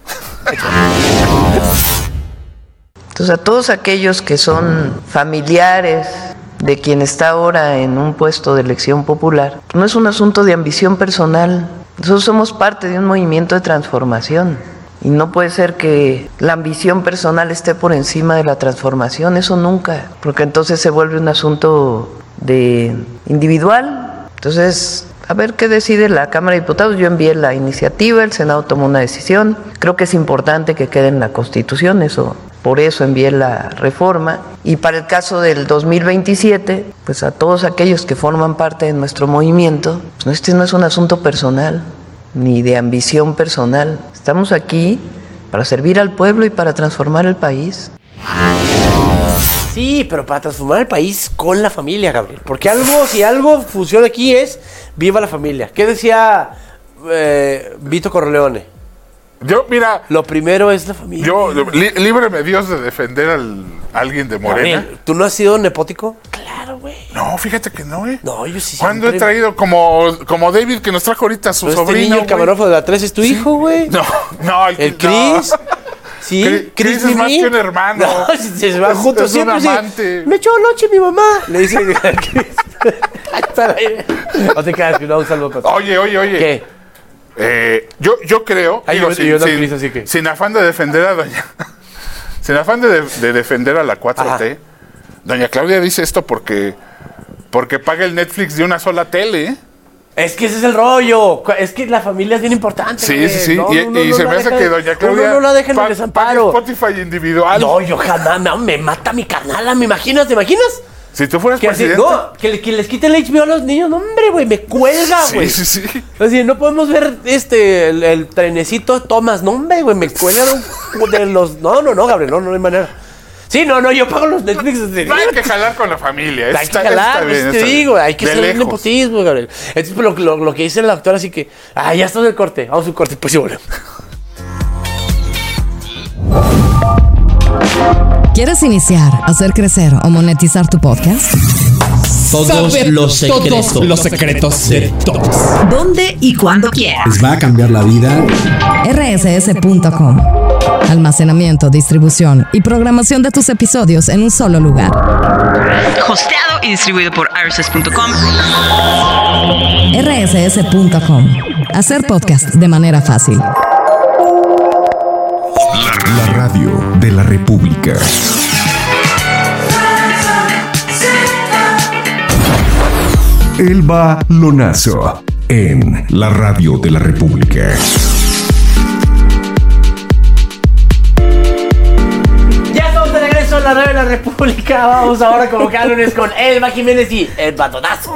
Entonces a todos aquellos que son familiares de quien está ahora en un puesto de elección popular, no es un asunto de ambición personal. Nosotros somos parte de un movimiento de transformación y no puede ser que la ambición personal esté por encima de la transformación, eso nunca, porque entonces se vuelve un asunto individual. Entonces, a ver qué decide la Cámara de Diputados. Yo envié la iniciativa, el Senado tomó una decisión. Creo que es importante que quede en la Constitución, por eso envié la reforma. Y para el caso del 2027, pues a todos aquellos que forman parte de nuestro movimiento, pues este no es un asunto personal, ni de ambición personal. Estamos aquí para servir al pueblo y para transformar el país. Sí, pero para transformar el país con la familia, Gabriel. Porque si algo funciona aquí es viva la familia. ¿Qué decía Vito Corleone? Mira, lo primero es la familia. Líbreme Dios de defender a alguien de Morena. Gabriel, ¿tú no has sido nepótico? Claro, güey. No, fíjate que no, No, yo sí. ¿Cuándo he traído como David que nos trajo ahorita a su sobrino? Niño, el camarógrafo de la 3 es tu hijo, güey. No, el Chris. Sí, Chris es más que un hermano. No, se van juntos siempre. Un amante. Me echó anoche mi mamá. Le dice a Chris. No te quedas, un saludo para ti. Oye. ¿Qué? Yo creo, sin afán de defender a sin afán de defender a la 4T, ajá, doña Claudia dice esto porque paga el Netflix de una sola tele, ¿eh? Es que ese es el rollo. Es que la familia es bien importante. Sí. No, y se me hace que doña Claudia no la dejen en desamparo. Spotify individual. No, yo jamás me mata mi carnala. ¿Me imaginas? Si tú fueras presidente... Que les quite el HBO a los niños. No, hombre, güey, me cuelga, güey. Sí. Así, no podemos ver el trenecito Thomas. No, hombre, güey, me cuelgan de los... No, Gabriel, no hay manera. Sí, yo pago los Netflix. Hay que jalar con la familia. Hay que jalar, te digo, hay que hacer un nepotismo, Gabriel. Entonces, lo que dice el actor, así que... ya está el corte, vamos a un corte, pues sí, volvemos. ¿Quieres iniciar, hacer crecer o monetizar tu podcast? Todos los secretos de todos. ¿Dónde y cuándo quieras? Les va a cambiar la vida. rss.com. Almacenamiento, distribución y programación de tus episodios en un solo lugar. Hosteado y distribuido por rss.com. rss.com. Hacer podcast de manera fácil. La radio de la República. Elba Lonazo en la radio de la República. Ya estamos de regreso en la radio de la República. Vamos ahora como cada lunes con Elba Jiménez y el Batonazo.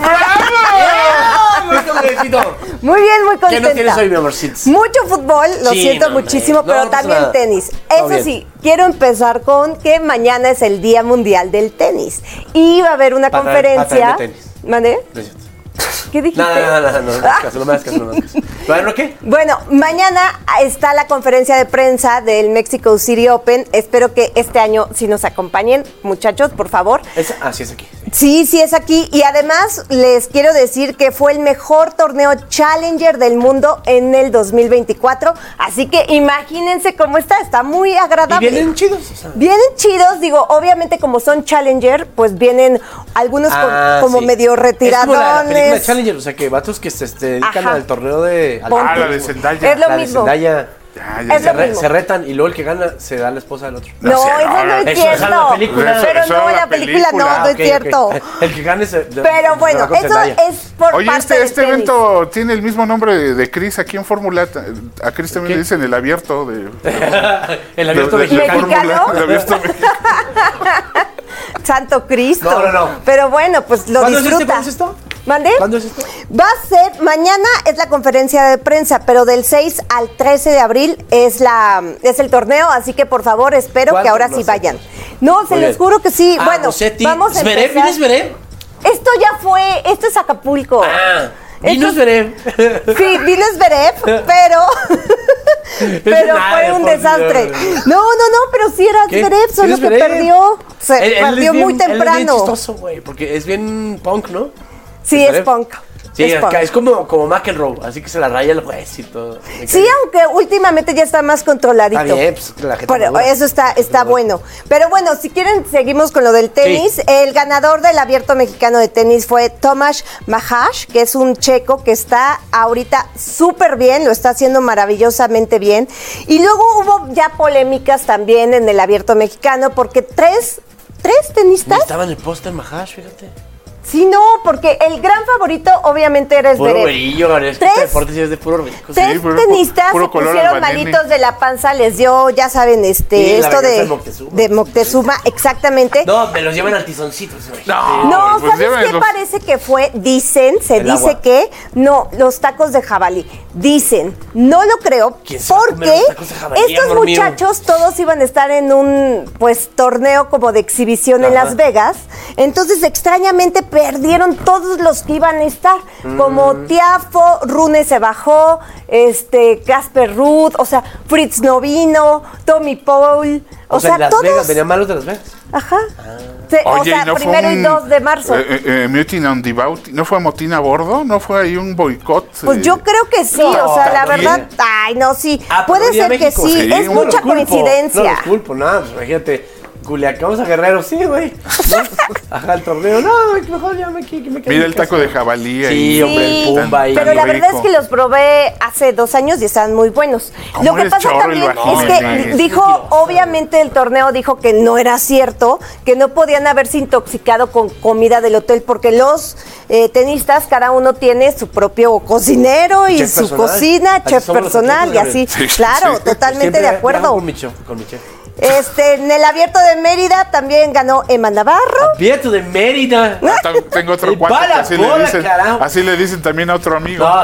Muy bien, muy contenta. ¿Qué nos tienes hoy, mi amorcito? Mucho fútbol, lo siento muchísimo, pero también tenis. Eso sí, quiero empezar con que mañana es el Día Mundial del Tenis. Y va a haber una conferencia. ¿Mandé? ¿Qué dijiste? No me hagas caso. ¿Bueno, qué? Bueno, mañana está la conferencia de prensa del Mexico City Open. Espero que este año sí nos acompañen, muchachos, por favor. Sí es aquí. Sí es aquí. Y además les quiero decir que fue el mejor torneo Challenger del mundo en el 2024. Así que imagínense cómo está muy agradable. ¿Y vienen chidos? Vienen chidos, digo, obviamente como son Challenger, pues vienen algunos como medio retiradones. Es como la película de Challenger, o sea, que vatos que se dedican al torneo de... la de Zendaya. Es lo mismo. Se retan y luego el que gana se da a la esposa del otro. No, eso no es cierto. Eso es la película. Pero no, en la película no es cierto. El que gane se... Pero bueno, eso es por parte del este evento tiene el mismo nombre de Chris aquí en Fórmula. A Chris también le dicen el abierto de... El abierto mexicano. ¿Mexicano? El abierto mexicano. Santo Cristo. No. Pero bueno, pues lo disfruta. ¿Cuándo es esto? ¿Mande? ¿Cuándo es esto? Va a ser, mañana es la conferencia de prensa, pero del 6 al 13 de abril es el torneo, así que por favor espero que ahora sí vayan. No, se les juro que sí. Bueno, vamos a empezar. ¿Vienes Zverev? Esto ya fue, esto es Acapulco. Vino Zverev. Sí, vino Zverev, pero fue un desastre. No, pero sí era Zverev, solo que perdió. Perdió muy temprano. Él es bien chistoso, güey, porque es bien punk, ¿no? Sí, es punk. Sí, es como McEnroe, así que se la raya el juez y todo. Sí, aunque últimamente ya está más controladito. Está bien, pues la gente pero eso está bueno. Pero bueno, si quieren, seguimos con lo del tenis. Sí. El ganador del Abierto Mexicano de Tenis fue Tomáš Machaš, que es un checo que está ahorita súper bien, lo está haciendo maravillosamente bien. Y luego hubo ya polémicas también en el Abierto Mexicano, porque tres tenistas... Estaba en el póster Machaš, fíjate. Sí, no, porque el gran favorito obviamente era Zverev. Puro güerillo, es que este deporte sí es de puro rico. Tres tenistas se pusieron malitos de la panza, les dio, ya saben, esto de Moctezuma, exactamente. No, me los llevan al tizoncito. No, ¿sabes qué parece que fue? Se dice que, los tacos de jabalí. Dicen, no lo creo, porque estos muchachos todos iban a estar en un, torneo como de exhibición en Las Vegas. Entonces, extrañamente, perdieron todos los que iban a estar, como Tiafo, Rune se bajó, Casper Ruud, o sea, Fritz no vino, Tommy Paul, o sea, Las todos. Vegas, venían malos de Las Vegas. Ajá. Oye, o sea, primero y 2 de marzo. Mutin on the Bounty, ¿no fue motín a bordo? ¿No fue ahí un boicot? Pues yo creo que sí, o sea, la verdad, sí, puede ser que sí, es mucha coincidencia. No los culpo, nada, pues imagínate. Culiacán, vamos a Guerrero, sí, güey. Ajá, el torneo, no, mejor ya me quedo. Mira el taco de jabalí ahí. Sí, hombre, el Pumba ahí. Pero la verdad es que los probé hace 2 años y están muy buenos. Lo que pasa también es que dijo, obviamente el torneo dijo que no era cierto, que no podían haberse intoxicado con comida del hotel, porque los tenistas, cada uno tiene su propio cocinero y su cocina, chef personal y así. Claro, totalmente de acuerdo. Con mi chef. En el Abierto de Mérida también ganó Emma Navarro. Abierto de Mérida. Tengo otro cuate que así le dicen también a otro amigo. No,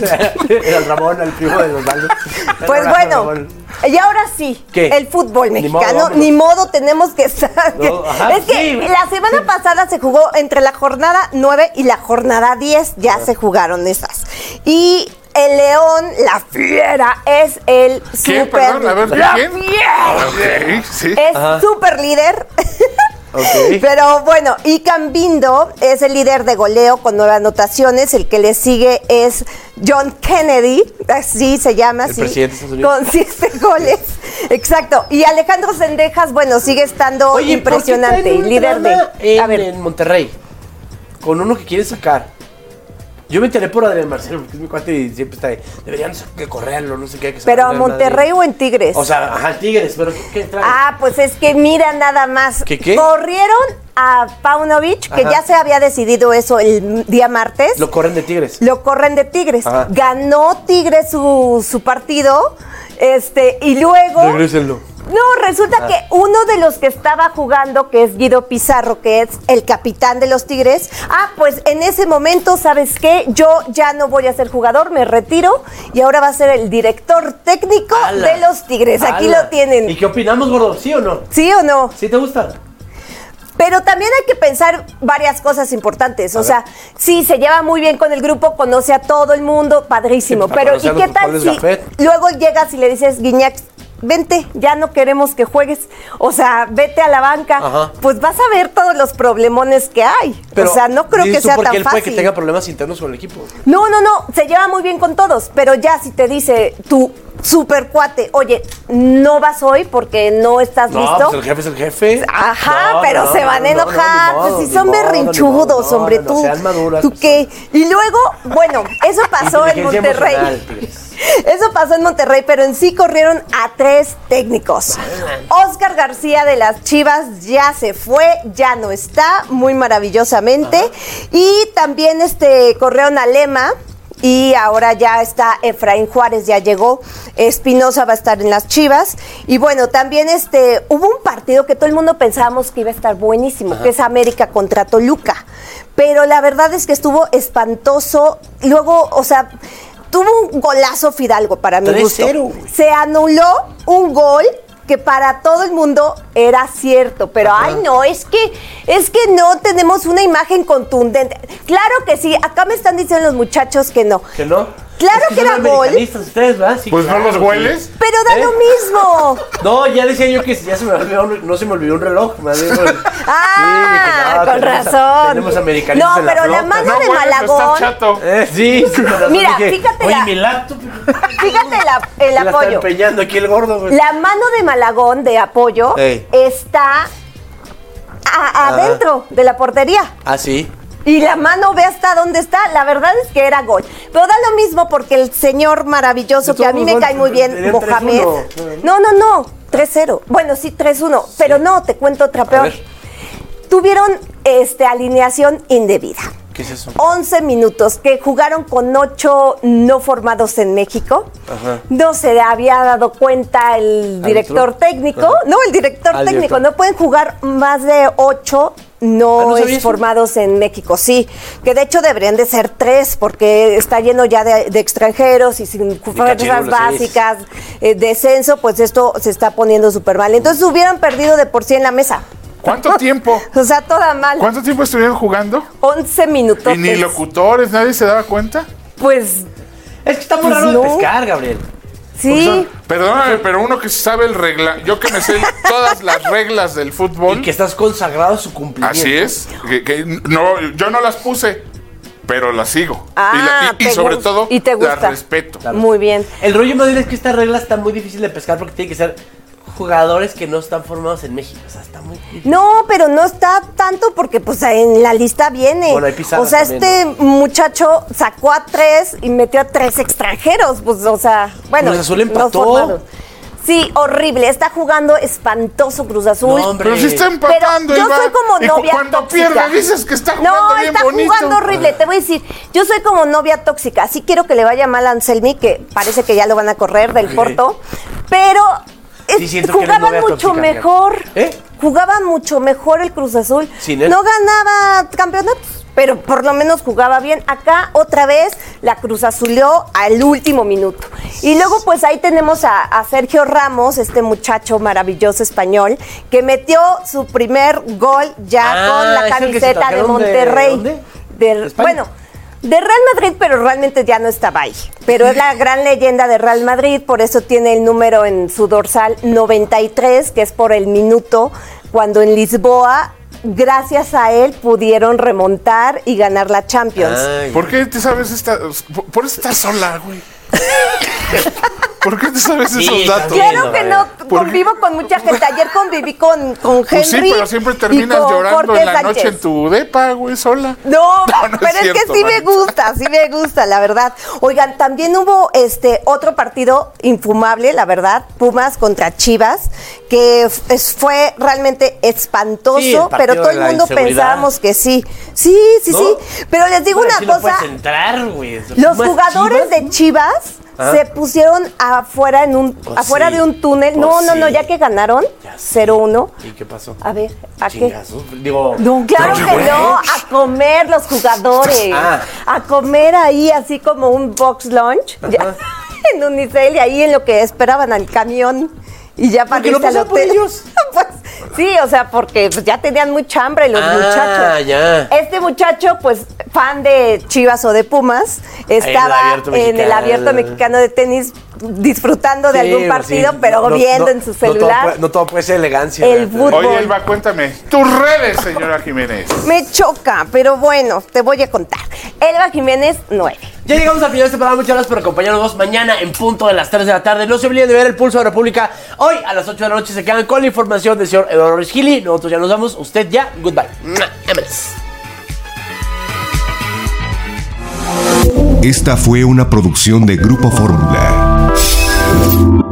el Ramón, el primo de los Valdes. Pues bueno, y ahora sí, ¿qué? El fútbol mexicano, ni modo tenemos que estar. Es que la semana pasada se jugó entre la jornada 9 y la jornada 10, ya se jugaron esas. Y el León, la fiera, es el ¿Qué? Perdón, a ver, ¿quién? Okay, sí. Es super líder. Okay. Pero bueno, y Cambindo es el líder de goleo con 9 anotaciones. El que le sigue es John Kennedy, así se llama, el presidente de Estados Unidos, con 7 goles. Exacto. Y Alejandro Cendejas, bueno, sigue estando impresionante. Líder en Monterrey, con uno que quiere sacar. Yo me enteré por Adrián Marcelo, porque es mi cuate y siempre está ahí. Deberían correrlo, no sé qué. ¿Pero a Monterrey o en Tigres? O sea, Tigres, pero ¿qué trae? Pues es que mira nada más. ¿Qué? Corrieron a Paunovic, que ya se había decidido eso el día martes. Lo corren de Tigres. Ajá. Ganó Tigres su partido, y luego... Regrésenlo. No, resulta que uno de los que estaba jugando, que es Guido Pizarro, que es el capitán de los Tigres, pues en ese momento, ¿sabes qué? Yo ya no voy a ser jugador, me retiro y ahora va a ser el director técnico de los Tigres. Aquí lo tienen. ¿Y qué opinamos, gordo? ¿Sí o no? ¿Sí o no? ¿Sí te gusta? Pero también hay que pensar varias cosas importantes. O sea, sí, se lleva muy bien con el grupo, conoce a todo el mundo, padrísimo. Pero ¿y qué tal si luego llegas y le dices, Guiñac, vente, ya no queremos que juegues, o sea, vete a la banca, pues vas a ver todos los problemones que hay. Pero, o sea, no creo que sea tan fácil. Él puede que tenga problemas internos con el equipo. No, se lleva muy bien con todos, pero ya si te dice tu super cuate, oye, no vas hoy porque no estás listo. Pues el jefe es el jefe. Pero se van a enojar, pues si son berrinchudos, hombre, tú. Sean maduras, ¿Tú qué? Y luego, bueno, eso pasó en Monterrey. Eso pasó en Monterrey, pero en sí corrieron a 3 técnicos. Oscar García de las Chivas ya se fue, ya no está, muy maravillosamente. Y también corrieron a Lema. Y ahora ya está Efraín Juárez, ya llegó. Espinosa va a estar en las Chivas. Y bueno, también hubo un partido que todo el mundo pensábamos que iba a estar buenísimo, que es América contra Toluca. Pero la verdad es que estuvo espantoso. Luego, o sea, tuvo un golazo Fidalgo para mi gusto. 3-0. Se anuló un gol que para todo el mundo era cierto, pero es que no tenemos una imagen contundente. Claro que sí, acá me están diciendo los muchachos que no. ¿Que no? Claro que era gol. Ustedes, ¿verdad? Sí, pues claro, no los hueles. Pero da lo mismo. No, ya decía yo que ya no se me olvidó un reloj. Con razón. Tenemos americanistas. No, pero la mano de Malagón. Sí. Mira, fíjate. Oye, mi laptop. Fíjate el apoyo. Está empeñando aquí el gordo, güey. La mano de Malagón de apoyo está adentro de la portería. Ah, sí. Y la mano ve hasta dónde está. La verdad es que era gol. Pero da lo mismo porque el señor maravilloso, que a mí me cae muy bien, Mohamed. No. 3-0. Bueno, sí, 3-1. Sí. Pero no, te cuento otra peor. Tuvieron alineación indebida. ¿Qué es eso? 11 minutos, que jugaron con 8 no formados en México. No se había dado cuenta el director técnico. No, el director técnico. No pueden jugar más de 8 no formados en México. Sí, que de hecho deberían de ser 3 porque está lleno ya de extranjeros y sin fuerzas básicas, descenso, pues esto se está poniendo súper mal. Entonces hubieran perdido de por sí en la mesa. ¿Cuánto tiempo? O sea, toda mal. ¿Cuánto tiempo estuvieron jugando? 11 minutos. ¿Y ni locutores? ¿Nadie se daba cuenta? Pues... Es que está muy raro de pescar, Gabriel. Sí. Perdóname, pero uno que sabe el regla... Yo que me sé todas las reglas del fútbol... Y que estás consagrado a su cumplimiento. Así es. Yo no las puse, pero las sigo. Y sobre todo, y te gusta. las respeto. Claro. Muy bien. El rollo más bien es que esta regla está muy difícil de pescar porque tiene que ser jugadores que no están formados en México. O sea, está muy difícil. No, pero no está tanto porque pues en la lista viene. Bueno, hay pisadas o sea, también, muchacho sacó a 3 y metió a 3 extranjeros. Pues, o sea, bueno. Cruz Azul empató. No formados. Sí, horrible. Está jugando espantoso Cruz Azul. No, pero si está empatando. Pero yo soy como novia cuando tóxica. pierde dices que está jugando bien bonito. No, está jugando horrible. Te voy a decir, yo soy como novia tóxica. Sí quiero que le vaya mal a Anselmi, que parece que ya lo van a correr del Porto. Pero jugaban mucho mejor. Jugaban mucho mejor el Cruz Azul. No ganaba campeonatos, pero por lo menos jugaba bien. Acá otra vez la Cruz Azuleó al último minuto. Y luego pues ahí tenemos a Sergio Ramos, este muchacho maravilloso español, que metió su primer gol ya con la camiseta de Monterrey. Bueno, de Real Madrid, pero realmente ya no estaba ahí. Pero es la gran leyenda de Real Madrid, por eso tiene el número en su dorsal 93, que es por el minuto, cuando en Lisboa, gracias a él, pudieron remontar y ganar la Champions. ¿Por qué te sabes por eso estás sola, güey? ¿Por qué te sabes esos datos? Claro que no, convivo con mucha gente. Ayer conviví con Henry. Pues sí, pero siempre terminas llorando Jorge en la Sánchez. Noche en tu depa, güey, sola. No pero es cierto, que sí me gusta, la verdad. Oigan, también hubo otro partido infumable, la verdad, Pumas contra Chivas, que fue realmente espantoso, pero todo el mundo pensábamos que sí. Sí. Pero les digo una cosa. Los jugadores de Chivas se pusieron afuera de un túnel. No, ya que ganaron 0-1. ¿Y qué pasó? A ver, ¿a Chingazos. qué? No, claro que no. A comer los jugadores. A comer ahí así como un box lunch. Ya, en Unicel y ahí en lo que esperaban al camión. Y ya para irse al hotel. Pues sí, o sea, porque ya tenían mucha hambre los muchachos. Ya. Este muchacho, pues, fan de Chivas o de Pumas, estaba en el Abierto Mexicano de Tenis disfrutando de algún partido, pero viendo en su celular. No todo puede ser elegancia. El fútbol. Oye, Elba, cuéntame tus redes, señora Jiménez. Me choca, pero bueno, te voy a contar. Elba Jiménez 9. Ya llegamos al final de este programa. Muchas gracias por acompañarnos mañana en punto de las 3 de la tarde. No se olviden de ver el Pulso de la República. Hoy a las 8 de la noche se quedan con la información del señor Eduardo Risgili. Nosotros ya nos vamos. Usted ya. Goodbye. Vámonos. Esta fue una producción de Grupo Fórmula.